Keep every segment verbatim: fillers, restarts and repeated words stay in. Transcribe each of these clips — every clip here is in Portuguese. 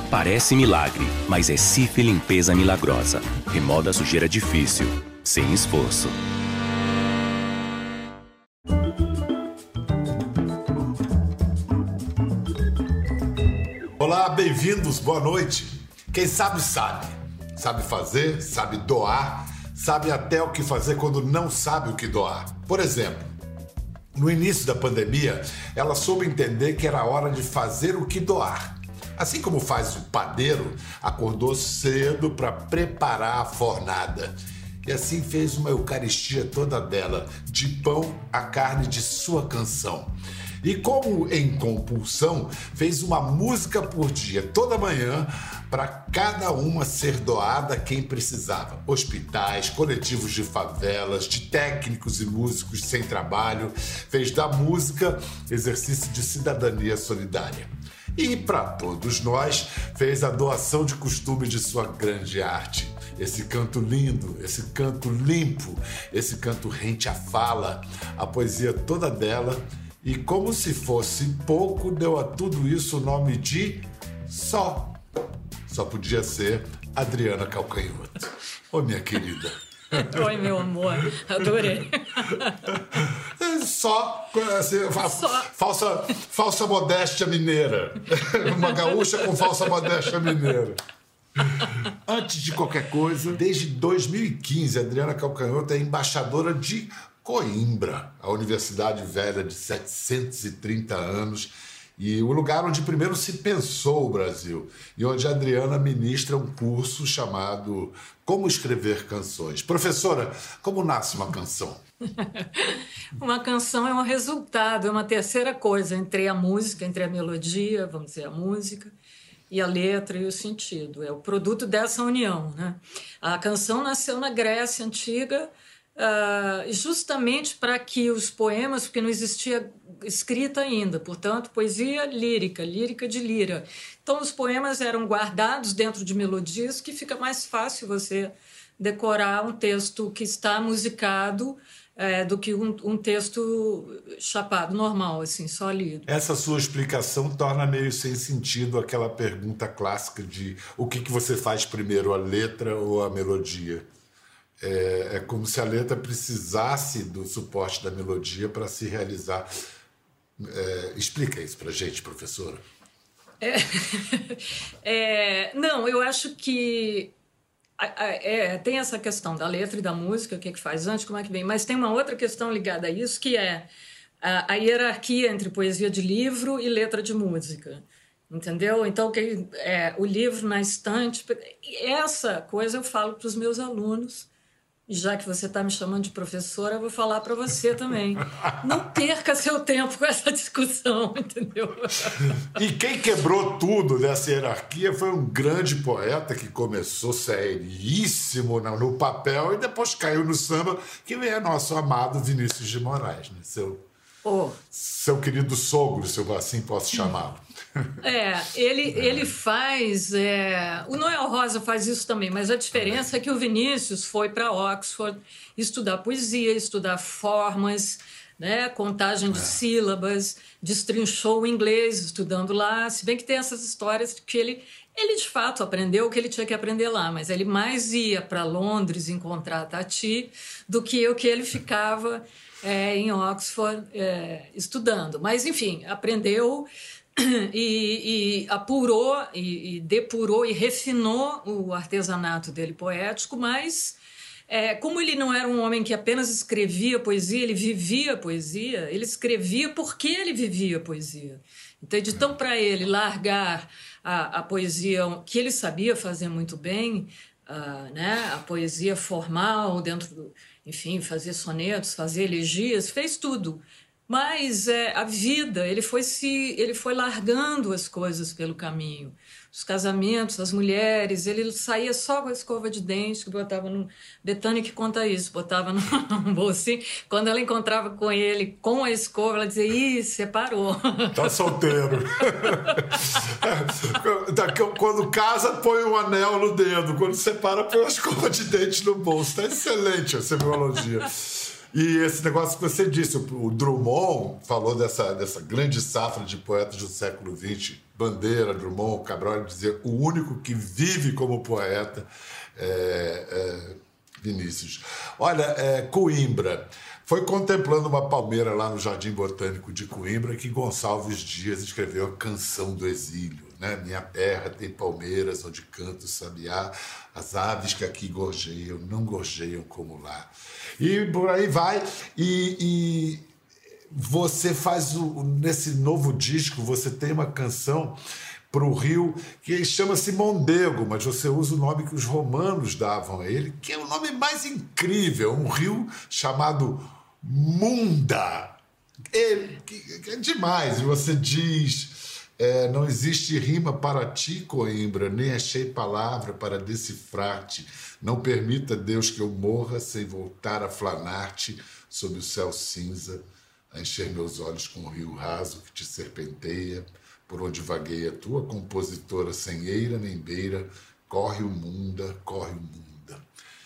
Parece milagre, mas é Cif Limpeza Milagrosa. Remoda a sujeira difícil, sem esforço. Olá, bem-vindos, boa noite. Quem sabe, sabe. Sabe fazer, sabe doar, sabe até o que fazer quando não sabe o que doar. Por exemplo, no início da pandemia, ela soube entender que era hora de fazer o que doar. Assim como faz o padeiro, acordou cedo para preparar a fornada. E assim fez uma eucaristia toda dela, de pão à carne de sua canção. E como em compulsão, fez uma música por dia, toda manhã, para cada uma ser doada a quem precisava. Hospitais, coletivos de favelas, de técnicos e músicos sem trabalho. Fez da música exercício de cidadania solidária. E para todos nós, fez a doação de costume de sua grande arte. Esse canto lindo, esse canto limpo, esse canto rente à fala, a poesia toda dela. E como se fosse pouco, deu a tudo isso o nome de Só. Só podia ser Adriana Calcanhoto. Ô, minha querida. Oi, meu amor. Adorei. Só, assim, fa- Só. Falsa, falsa modéstia mineira. Uma gaúcha com falsa modéstia mineira. Antes de qualquer coisa, desde dois mil e quinze, Adriana Calcanhoto é embaixadora de Coimbra, a universidade velha de setecentos e trinta anos, e o lugar onde primeiro se pensou o Brasil, e onde a Adriana ministra um curso chamado Como Escrever Canções. Professora, como nasce uma canção? Uma canção é um resultado, é uma terceira coisa entre a música, entre a melodia, vamos dizer, a música, e a letra e o sentido. É o produto dessa união, né? A canção nasceu na Grécia Antiga, Uh, justamente para que os poemas, porque não existia escrita ainda, portanto, poesia lírica, lírica de lira. Então, os poemas eram guardados dentro de melodias que fica mais fácil você decorar um texto que está musicado é, do que um, um texto chapado, normal, assim, só lido. Essa sua explicação torna meio sem sentido aquela pergunta clássica de o que, que você faz primeiro, a letra ou a melodia? É, é como se a letra precisasse do suporte da melodia para se realizar. É, explica isso para a gente, professora. É, é, não, eu acho que é, tem essa questão da letra e da música, o que, é que faz antes, como é que vem, mas tem uma outra questão ligada a isso, que é a, a hierarquia entre poesia de livro e letra de música. Entendeu? Então, que, é, o livro na estante... Essa coisa eu falo para os meus alunos. Já que você está me chamando de professora, eu vou falar para você também. Não perca seu tempo com essa discussão, entendeu? E quem quebrou tudo dessa hierarquia foi um grande poeta que começou seríssimo no papel e depois caiu no samba, que é nosso amado Vinícius de Moraes, né? Seu, oh. seu querido sogro, se eu assim posso chamá-lo. É, ele, ele faz... É, o Noel Rosa faz isso também, mas a diferença é que o Vinícius foi para Oxford estudar poesia, estudar formas, né, contagem de é. sílabas, destrinchou o inglês estudando lá, se bem que tem essas histórias que ele, ele de fato aprendeu o que ele tinha que aprender lá, mas ele mais ia para Londres encontrar a Tati do que o que ele ficava é, em Oxford é, estudando. Mas, enfim, aprendeu... E, e apurou, e, e depurou e refinou o artesanato dele poético, mas é, como ele não era um homem que apenas escrevia poesia, ele vivia poesia, ele escrevia porque ele vivia poesia. Então, então para ele largar a, a poesia que ele sabia fazer muito bem, uh, né, a poesia formal, dentro do, enfim, fazer sonetos, fazer elegias, fez tudo. Mas é, a vida, ele foi, se, ele foi largando as coisas pelo caminho. Os casamentos, as mulheres, ele saía só com a escova de dente, que botava no... Betânia que conta isso, botava num bolsinho. Quando ela encontrava com ele com a escova, ela dizia, ih, separou. Tá solteiro. Quando casa, põe um anel no dedo. Quando separa, põe uma escova de dente no bolso. Tá excelente essa biologia. E esse negócio que você disse, o Drummond falou dessa, dessa grande safra de poetas do século vinte, Bandeira, Drummond, Cabral, dizer o único que vive como poeta é, é Vinícius. Olha, é, Coimbra. Foi contemplando uma palmeira lá no Jardim Botânico de Coimbra que Gonçalves Dias escreveu a Canção do Exílio. Né? Minha terra tem palmeiras onde canta o sabiá, as aves que aqui gorjeiam não gorjeiam como lá. E por aí vai. E, e você faz, o, nesse novo disco, você tem uma canção para o rio que chama-se Mondego, mas você usa o nome que os romanos davam a ele, que é o nome mais incrível, um rio chamado Munda. É, é demais. E você diz, é, não existe rima para ti, Coimbra, nem achei palavra para decifrar-te. Não permita, Deus, que eu morra sem voltar a flanar-te sob o céu cinza, a encher meus olhos com o rio raso que te serpenteia, por onde vagueia tua compositora sem eira nem beira, corre o Munda, corre o Munda.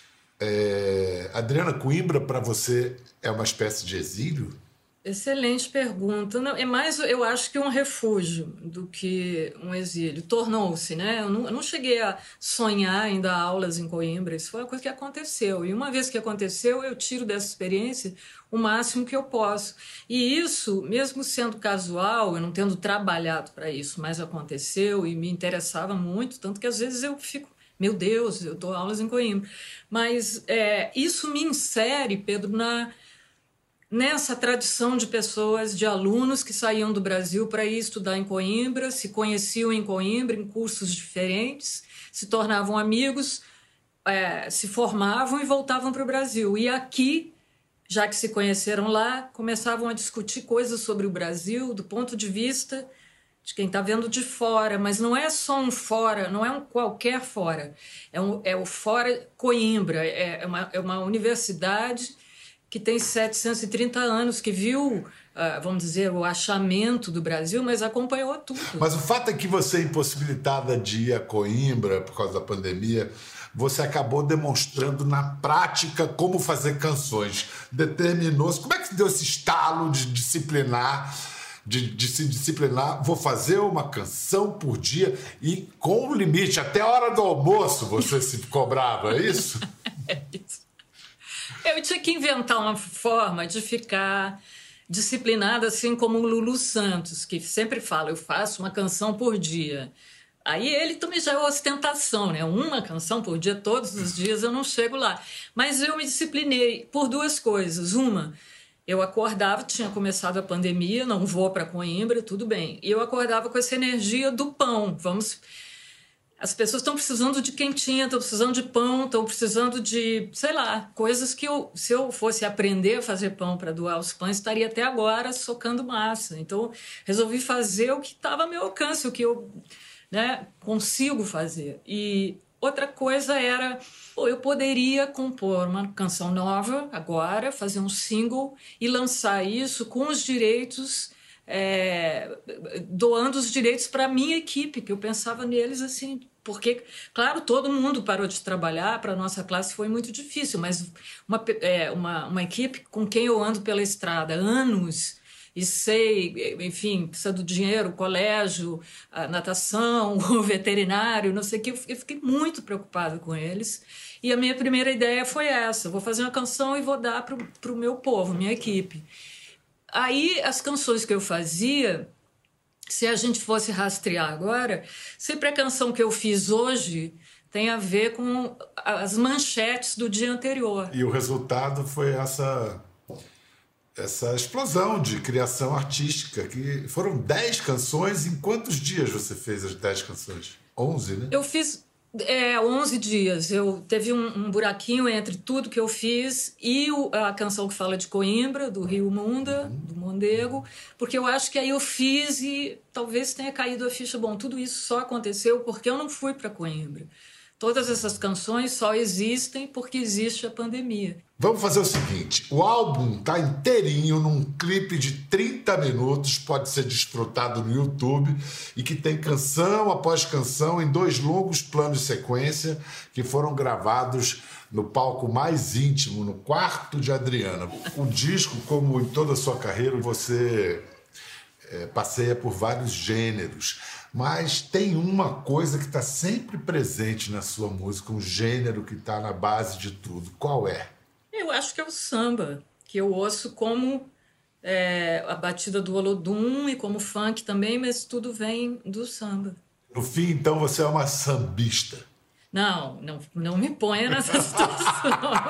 É, Adriana, Coimbra para você é uma espécie de exílio? Excelente pergunta. Não, é mais, eu acho, que um refúgio do que um exílio. Tornou-se, né? Eu não, eu não cheguei a sonhar em dar aulas em Coimbra, isso foi uma coisa que aconteceu. E uma vez que aconteceu, eu tiro dessa experiência o máximo que eu posso. E isso, mesmo sendo casual, eu não tendo trabalhado para isso, mas aconteceu e me interessava muito, tanto que às vezes eu fico, meu Deus, eu dou aulas em Coimbra. Mas é, isso me insere, Pedro, na... nessa tradição de pessoas, de alunos que saíam do Brasil para ir estudar em Coimbra, se conheciam em Coimbra, em cursos diferentes, se tornavam amigos, é, se formavam e voltavam para o Brasil. E aqui, já que se conheceram lá, começavam a discutir coisas sobre o Brasil do ponto de vista de quem está vendo de fora, mas não é só um fora, não é um qualquer fora, é, um, é o fora Coimbra, é, é, uma, é uma universidade que tem setecentos e trinta anos, que viu, vamos dizer, o achamento do Brasil, mas acompanhou tudo. Mas o fato é que você, impossibilitada de ir a Coimbra por causa da pandemia, você acabou demonstrando na prática como fazer canções. Determinou-se. Como é que deu esse estalo de disciplinar, de, de se disciplinar? Vou fazer uma canção por dia e com um limite. Até a hora do almoço você se cobrava, é isso? É isso. Eu tinha que inventar uma forma de ficar disciplinada, assim como o Lulu Santos, que sempre fala, eu faço uma canção por dia. Aí ele também já é ostentação, né? Uma canção por dia, todos os dias eu não chego lá. Mas eu me disciplinei por duas coisas. Uma, eu acordava, tinha começado a pandemia, não vou para Coimbra, tudo bem. E eu acordava com essa energia do pão, vamos... As pessoas estão precisando de quentinha, estão precisando de pão, estão precisando de, sei lá, coisas que eu, se eu fosse aprender a fazer pão para doar os pães, estaria até agora socando massa. Então, resolvi fazer o que estava ao meu alcance, o que eu, né, consigo fazer. E outra coisa era, pô, eu poderia compor uma canção nova agora, fazer um single e lançar isso com os direitos... É, doando os direitos para a minha equipe, que eu pensava neles assim, porque, claro, todo mundo parou de trabalhar, para a nossa classe foi muito difícil, mas uma, é, uma, uma equipe com quem eu ando pela estrada há anos e sei, enfim, precisa do dinheiro, o colégio, a natação, o veterinário, não sei o que, eu fiquei muito preocupada com eles. E a minha primeira ideia foi essa, vou fazer uma canção e vou dar para o meu povo, minha equipe. Aí, as canções que eu fazia, se a gente fosse rastrear agora, sempre a canção que eu fiz hoje tem a ver com as manchetes do dia anterior. E o resultado foi essa, essa explosão de criação artística, que foram dez canções. Em quantos dias você fez as dez canções? onze, né? Eu fiz... É, onze dias. Eu teve um, um buraquinho entre tudo que eu fiz e o, a canção que fala de Coimbra, do Rio Munda, uhum. do Mondego, porque eu acho que aí eu fiz e talvez tenha caído a ficha. Bom, tudo isso só aconteceu porque eu não fui para Coimbra. Todas essas canções só existem porque existe a pandemia. Vamos fazer o seguinte, o álbum tá inteirinho num clipe de trinta minutos, pode ser desfrutado no YouTube e que tem canção após canção em dois longos planos de sequência que foram gravados no palco mais íntimo, no quarto de Adriana. O disco, como em toda a sua carreira, você é, passeia por vários gêneros, mas tem uma coisa que está sempre presente na sua música, um gênero que está na base de tudo. Qual é? Eu acho que é o samba, que eu ouço como é, a batida do Olodum e como funk também, mas tudo vem do samba. No fim, então, você é uma sambista. Não, não, não me ponha nessa situação.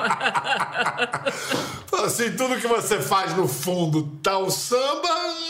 Assim, tudo que você faz no fundo tá o samba...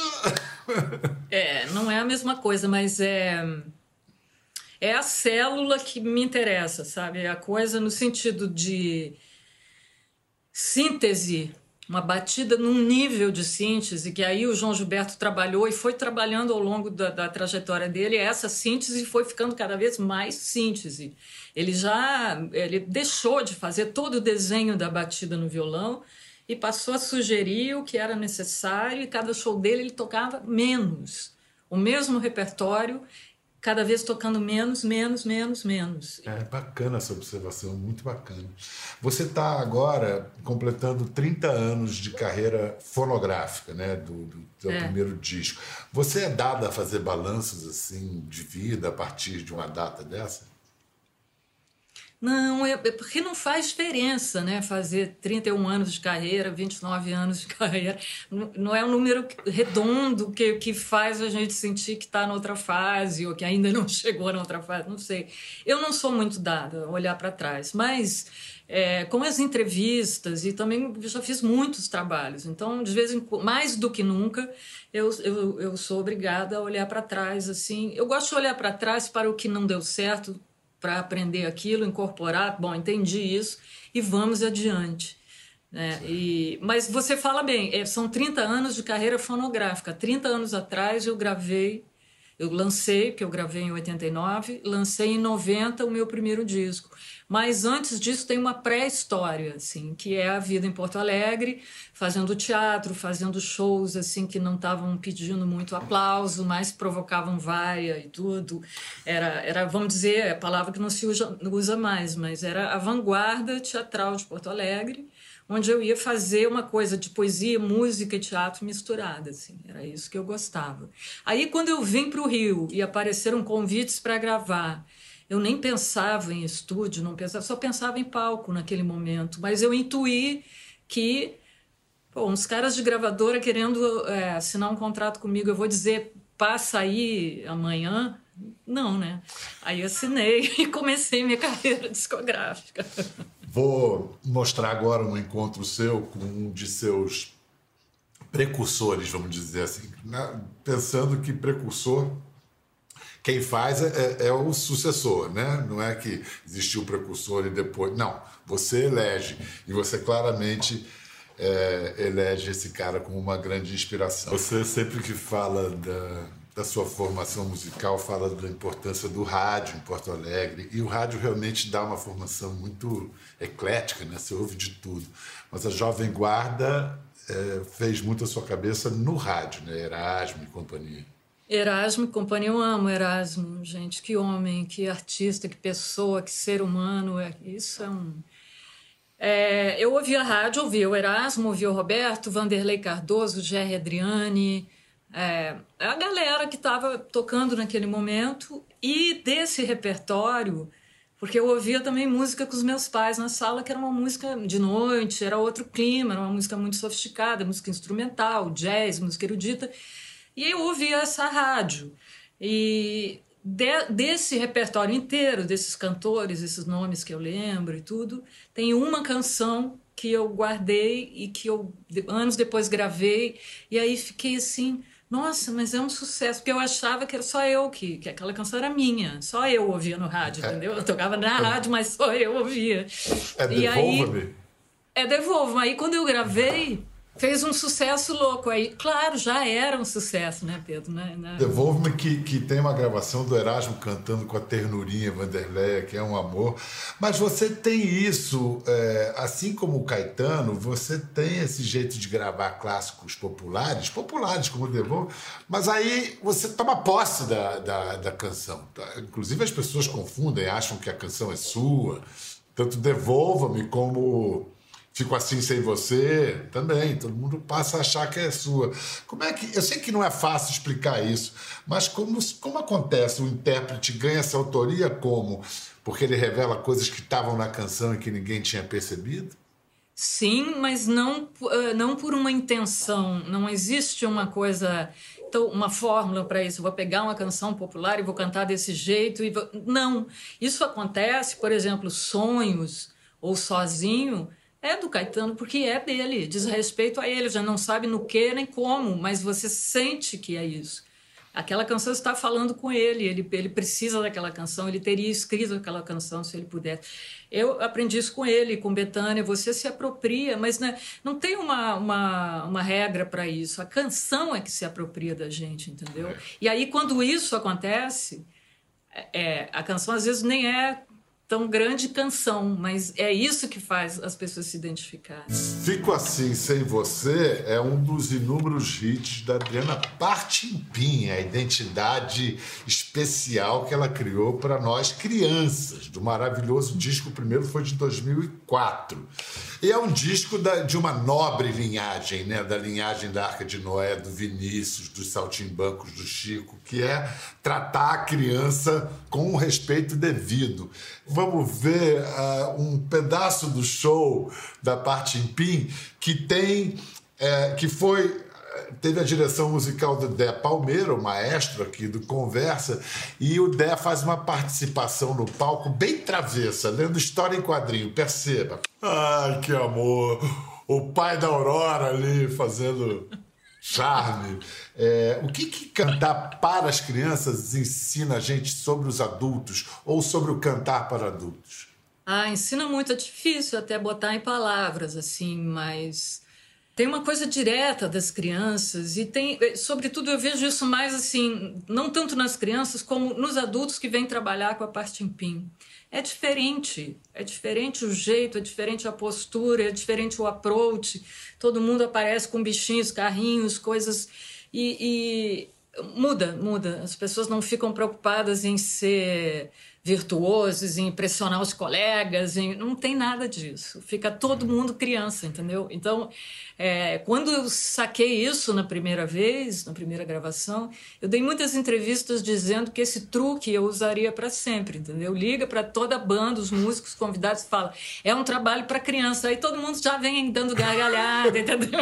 É, não é a mesma coisa, mas é, é a célula que me interessa, sabe? É a coisa no sentido de síntese, uma batida num nível de síntese, que aí o João Gilberto trabalhou e foi trabalhando ao longo da, da trajetória dele, essa síntese foi ficando cada vez mais síntese. Ele já ele deixou de fazer todo o desenho da batida no violão e passou a sugerir o que era necessário, e cada show dele ele tocava menos. O mesmo repertório, cada vez tocando menos, menos, menos, menos. É bacana essa observação, muito bacana. Você está agora completando trinta anos de carreira fonográfica, né, do, do seu é. primeiro disco. Você é dada a fazer balanços assim, de vida a partir de uma data dessa? Não, é porque não faz diferença, né? Fazer trinta e um anos de carreira, vinte e nove anos de carreira. Não é um número redondo que, que faz a gente sentir que está noutra fase ou que ainda não chegou na outra fase, não sei. Eu não sou muito dada a olhar para trás, mas é, com as entrevistas e também eu já fiz muitos trabalhos, então, de vez em quando, mais do que nunca, eu, eu, eu sou obrigada a olhar para trás. Assim. Eu gosto de olhar para trás para o que não deu certo, para aprender aquilo, incorporar, bom, entendi isso, e vamos adiante. Né? E, mas você fala bem, é, são trinta anos de carreira fonográfica. trinta anos atrás eu gravei, eu lancei, que eu gravei em oitenta e nove, lancei em noventa o meu primeiro disco. Mas antes disso tem uma pré-história, assim, que é a vida em Porto Alegre, fazendo teatro, fazendo shows assim, que não estavam pedindo muito aplauso, mas provocavam vaia e tudo. Era, era, vamos dizer, a palavra que não se usa, usa mais, mas era a vanguarda teatral de Porto Alegre, onde eu ia fazer uma coisa de poesia, música e teatro misturada. Assim. Era isso que eu gostava. Aí, quando eu vim para o Rio e apareceram convites para gravar, eu nem pensava em estúdio, não pensava, só pensava em palco naquele momento. Mas eu intuí que pô, uns caras de gravadora querendo é, assinar um contrato comigo, eu vou dizer, passa aí amanhã? Não, né? Aí assinei e comecei minha carreira discográfica. Vou mostrar agora um encontro seu com um de seus precursores, vamos dizer assim. Pensando que precursor, quem faz é, é o sucessor, né? Não é que existiu o precursor e depois... Não, você elege. E você claramente é, elege esse cara como uma grande inspiração. Você sempre que fala da... da sua formação musical, fala da importância do rádio em Porto Alegre, e o rádio realmente dá uma formação muito eclética, né? Você ouve de tudo. Mas a Jovem Guarda é, fez muito a sua cabeça no rádio, né? Erasmo e companhia. Erasmo e companhia, eu amo Erasmo, gente, que homem, que artista, que pessoa, que ser humano, é, isso é um... É, eu ouvia a rádio, ouvia o Erasmo, ouvia o Roberto, Vanderlei Cardoso, Gerry Adriani... É, a galera que estava tocando naquele momento, e desse repertório, porque eu ouvia também música com os meus pais na sala, que era uma música de noite, era outro clima, era uma música muito sofisticada, música instrumental, jazz, música erudita, e eu ouvia essa rádio. E de, desse repertório inteiro, desses cantores, esses nomes que eu lembro e tudo, tem uma canção que eu guardei e que eu anos depois gravei, e aí fiquei assim... Nossa, mas é um sucesso, porque eu achava que era só eu, que, que aquela canção era minha, só eu ouvia no rádio, é, entendeu? Eu tocava na é, rádio, mas só eu ouvia. É Devolva-me? É Devolva-me. Aí quando eu gravei, Fez um sucesso louco aí. Claro, já era um sucesso, né, Pedro? Né? Devolve-me que, que tem uma gravação do Erasmo cantando com a ternurinha Vanderleia, que é um amor. Mas você tem isso, é, assim como o Caetano, você tem esse jeito de gravar clássicos populares, populares como o Devolve, mas aí você toma posse da, da, da canção. Tá? Inclusive as pessoas confundem, acham que a canção é sua. Tanto Devolva-me como... Fico Assim Sem Você, também, todo mundo passa a achar que é sua. Como é que... Eu sei que não é fácil explicar isso, mas como, como acontece? O intérprete ganha essa autoria como? Porque ele revela coisas que estavam na canção e que ninguém tinha percebido? Sim, mas não, não por uma intenção. Não existe uma coisa, então, uma fórmula para isso. Eu vou pegar uma canção popular e vou cantar desse jeito. E vou... Não. Isso acontece, por exemplo, Sonhos ou Sozinho... É do Caetano, porque é dele, diz respeito a ele, já não sabe no que nem como, mas você sente que é isso. Aquela canção está falando com ele, ele, ele precisa daquela canção, ele teria escrito aquela canção se ele pudesse. Eu aprendi isso com ele, com Bethânia, você se apropria, mas né, não tem uma, uma, uma regra para isso, a canção é que se apropria da gente, entendeu? É. E aí, quando isso acontece, é, a canção às vezes nem é tão grande canção, mas é isso que faz as pessoas se identificarem. Fico Assim Sem Você é um dos inúmeros hits da Adriana Partimpim, a identidade especial que ela criou para nós crianças, do maravilhoso disco. O primeiro foi de dois mil e quatro. E é um disco da, de uma nobre linhagem, né? Da linhagem da Arca de Noé, do Vinícius, dos Saltimbancos, do Chico, que é tratar a criança com o respeito devido. Vamos ver uh, um pedaço do show da Partimpim que tem, é, que foi, teve a direção musical do Dé Palmeira, o maestro aqui do Conversa, e o Dé faz uma participação no palco bem travessa, lendo história em quadrinho, perceba. Ai, que amor! O pai da Aurora ali fazendo... charme. É, o que, que cantar para as crianças ensina a gente sobre os adultos ou sobre o cantar para adultos? Ah, ensina muito, é difícil até botar em palavras, assim, mas tem uma coisa direta das crianças e tem, sobretudo eu vejo isso mais assim, não tanto nas crianças como nos adultos que vêm trabalhar com a Partimpim. É diferente, é diferente o jeito, é diferente a postura, é diferente o approach. Todo mundo aparece com bichinhos, carrinhos, coisas e, e muda, muda. As pessoas não ficam preocupadas em ser virtuosos, em impressionar os colegas, em... não tem nada disso. Fica todo mundo criança, entendeu? Então, é, quando eu saquei isso na primeira vez, na primeira gravação, eu dei muitas entrevistas dizendo que esse truque eu usaria para sempre, entendeu? Liga para toda a banda, os músicos convidados, fala, é um trabalho para criança. Aí todo mundo já vem dando gargalhada, entendeu?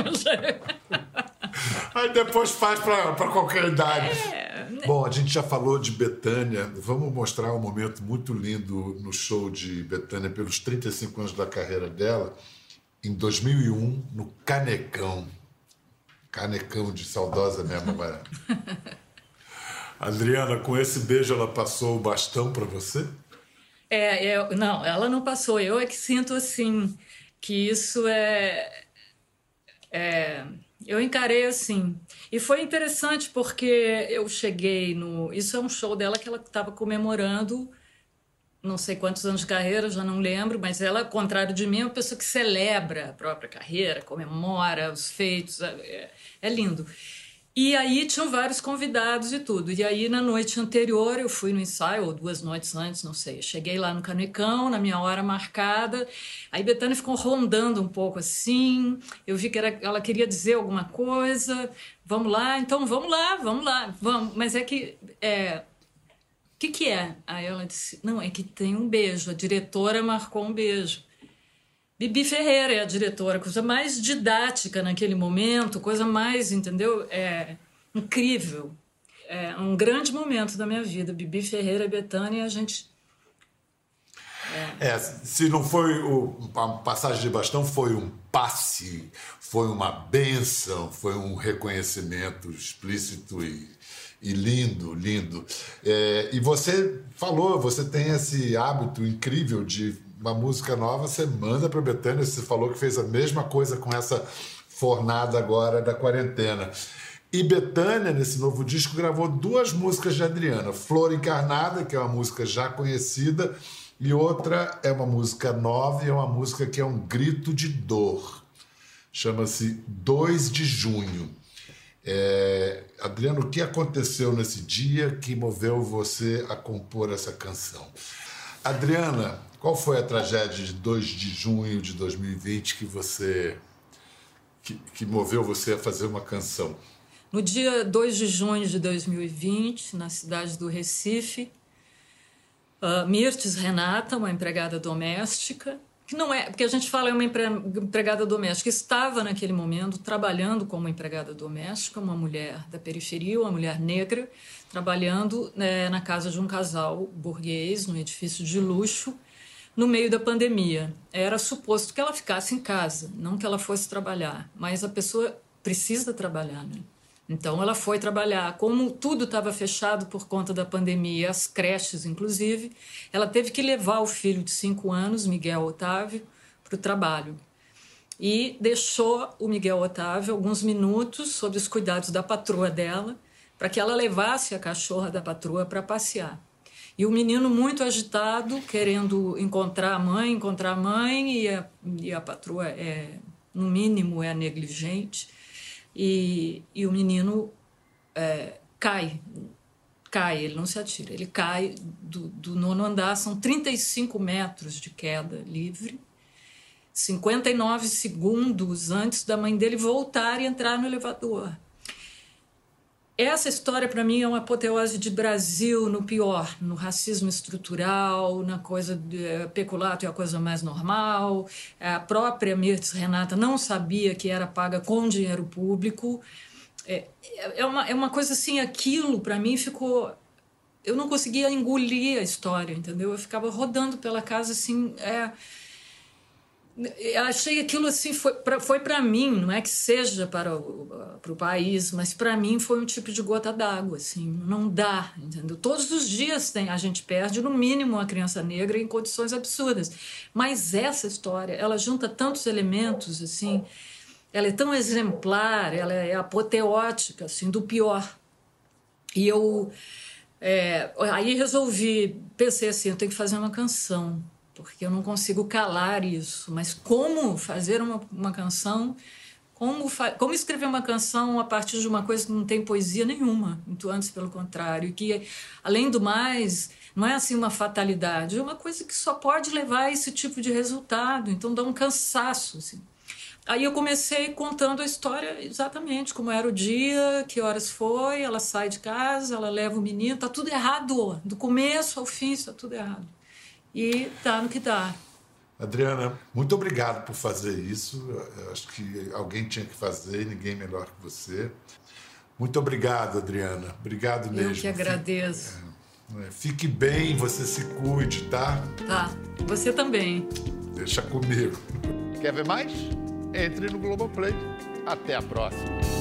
Aí depois faz para qualquer idade. É... Bom, a gente já falou de Bethânia. Vamos mostrar um momento muito lindo no show de Bethânia pelos trinta e cinco anos da carreira dela, em dois mil e um, no Canecão. Canecão de saudosa mesmo, agora. Adriana, com esse beijo ela passou o bastão para você? É, eu, não, ela não passou. Eu é que sinto assim, que isso é... é eu encarei assim. E foi interessante porque eu cheguei no... Isso é um show dela que ela estava comemorando não sei quantos anos de carreira, já não lembro, mas ela, ao contrário de mim, é uma pessoa que celebra a própria carreira, comemora os feitos, é, é lindo. E aí tinham vários convidados e tudo. E aí, na noite anterior, eu fui no ensaio, ou duas noites antes, não sei. Cheguei lá no Canecão, na minha hora marcada. Aí Bethânia ficou rondando um pouco assim. Eu vi que era, ela queria dizer alguma coisa. Vamos lá, então vamos lá, vamos lá. Vamos. Mas é que... É, o que, que é? Aí ela disse, não, é que tem um beijo. A diretora marcou um beijo. Bibi Ferreira é a diretora, coisa mais didática naquele momento, coisa mais, entendeu? É incrível. É um grande momento da minha vida. Bibi Ferreira e Bethânia, a gente... É. É, se não foi o, a passagem de bastão, foi um passe, foi uma bênção, foi um reconhecimento explícito e, e lindo, lindo. É, e você falou, você tem esse hábito incrível de uma música nova, você manda para Bethânia, você falou que fez a mesma coisa com essa fornada agora da quarentena. E Bethânia, nesse novo disco, gravou duas músicas de Adriana. Flor Encarnada, que é uma música já conhecida, e outra é uma música nova e é uma música que é um grito de dor. Chama-se dois de junho. É... Adriana, o que aconteceu nesse dia que moveu você a compor essa canção? Adriana, qual foi a tragédia de dois de junho de dois mil e vinte que você que, que moveu você a fazer uma canção? No dia dois de junho de dois mil e vinte, na cidade do Recife, uh, Mirtes Renata, uma empregada doméstica, que não é, porque a gente fala é uma empre, empregada doméstica, estava naquele momento trabalhando como empregada doméstica, uma mulher da periferia, uma mulher negra, trabalhando né, na casa de um casal burguês, num edifício de luxo, no meio da pandemia. Era suposto que ela ficasse em casa, não que ela fosse trabalhar, mas a pessoa precisa trabalhar, né? Então, ela foi trabalhar. Como tudo estava fechado por conta da pandemia, as creches, inclusive, ela teve que levar o filho de cinco anos, Miguel Otávio, para o trabalho. E deixou o Miguel Otávio alguns minutos sob os cuidados da patroa dela, para que ela levasse a cachorra da patroa para passear. E o menino muito agitado, querendo encontrar a mãe, encontrar a mãe, e a, e a patroa, é, no mínimo, é negligente. E, e o menino é, cai, cai, ele não se atira, ele cai do, do nono andar, são trinta e cinco metros de queda livre, cinquenta e nove segundos antes da mãe dele voltar e entrar no elevador. Essa história, para mim, é uma apoteose de Brasil no pior, no racismo estrutural, na coisa de peculato é a coisa mais normal. A própria Mirtes Renata não sabia que era paga com dinheiro público. É, é, uma, é uma coisa assim, aquilo, para mim, ficou... Eu não conseguia engolir a história, entendeu? Eu ficava rodando pela casa, assim... É, eu achei aquilo assim, foi para foi para mim, não é que seja para o, para o país, mas para mim foi um tipo de gota d'água, assim, não dá, entendeu? Todos os dias tem, a gente perde, no mínimo, uma criança negra em condições absurdas, mas essa história, ela junta tantos elementos, assim, ela é tão exemplar, ela é apoteótica, assim, do pior. E eu, é, aí resolvi, pensei assim, eu tenho que fazer uma canção, porque eu não consigo calar isso. Mas como fazer uma, uma canção, como, fa como escrever uma canção a partir de uma coisa que não tem poesia nenhuma, muito antes, pelo contrário, e que, além do mais, não é assim uma fatalidade, é uma coisa que só pode levar a esse tipo de resultado, então dá um cansaço, assim. Aí eu comecei contando a história exatamente como era o dia, que horas foi, ela sai de casa, ela leva o menino, tá tudo errado, do começo ao fim está tudo errado. E tá no que dá. Adriana, muito obrigado por fazer isso. Eu acho que alguém tinha que fazer, ninguém melhor que você. Muito obrigado, Adriana. Obrigado mesmo. Eu que agradeço. Fique, é, fique bem, você se cuide, tá? Tá. Você também. Deixa comigo. Quer ver mais? Entre no Globoplay. Até a próxima.